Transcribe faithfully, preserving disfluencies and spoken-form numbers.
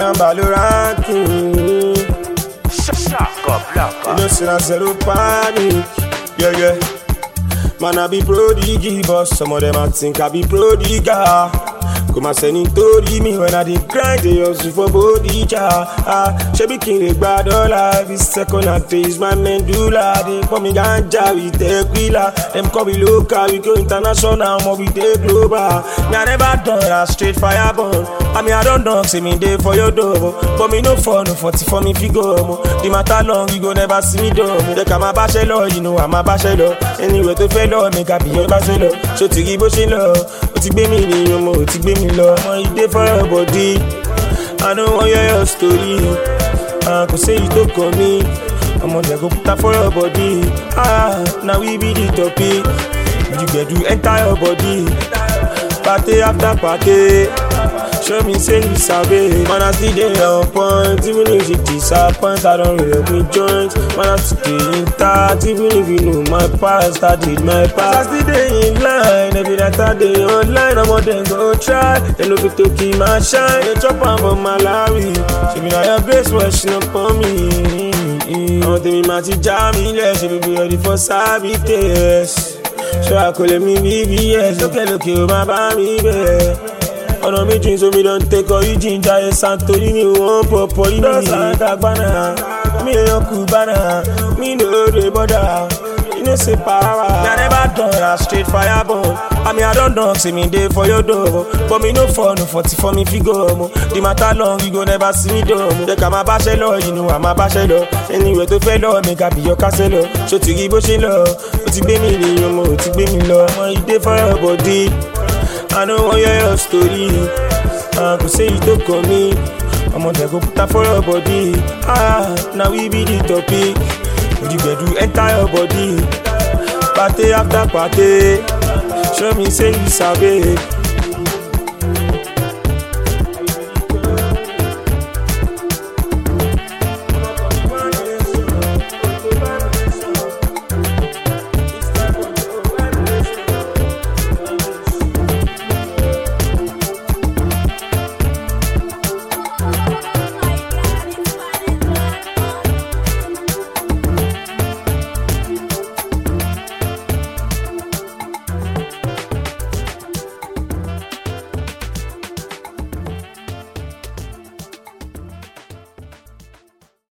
on Valorant. Shaka, blaka. You know, say I zero panic. Yeah, yeah. Man, I be prodigy, but some of them I think I be prodigal. Come and send it to me when I did grind, they hustle for body jar. Ah, she be king, they bad all life. This second and face, my medulla. They call me ganja, we take wheeler. Them call me local, we go international, but we take global. Me I never done a straight fire burn. I mean I don't dog, say me day for your door. But me no for no forty for me figure. The matter long, you go never see me do. They come a bachelor, you know I'm a bachelor. Anyway to fellow, make a be your bachelor. So to give us a love, to be me, you know, to be me. Love, you dey for your body. I don't want to hear your story. I could say you don't call me. I'm on there, go put that for your body. Ah, now we be the topic. You get to enter your body. Party after party. Show me say you sabi. Man, I still dey on point. Even if you disappoint, I don't really me joint. Man, I still dey in touch. Even if you know my past, I did my past. I still dey in line. Every night I dey online. I'm on them go try. They no fit to keep my shine. They chop am for Malawi. She be now your grace washing up on me. I'm tell me my teacher me less. She be ready for service. So I call me B B S. Look at look you my baby. Ọ̀nà méjì so mi don take all you ginger ẹ̀ santori mi wọ́n pọ̀ pọ̀ yìí mi. Santa gbana, mi èèyàn kú bana, mi no dey bother, you know say power. Me I never done a straight fire burn. I mean I don done say me dey for your door. But me no for no forty for me figure. The matter long, you go never see me do. They come a bachelor, you know I'm a bachelor. Anyway to fellow, make I be your castle. So to give us a love, o ti gbé mi ní ọmọ, o ti gbé mi lọ. Ọmọ you dey for your body. I don't want to hear your story. I could say you don't call me. I'm on there, go put that for your body. Ah, now we be the topic. You get to enter your body. Party after party. Show me say you sabi.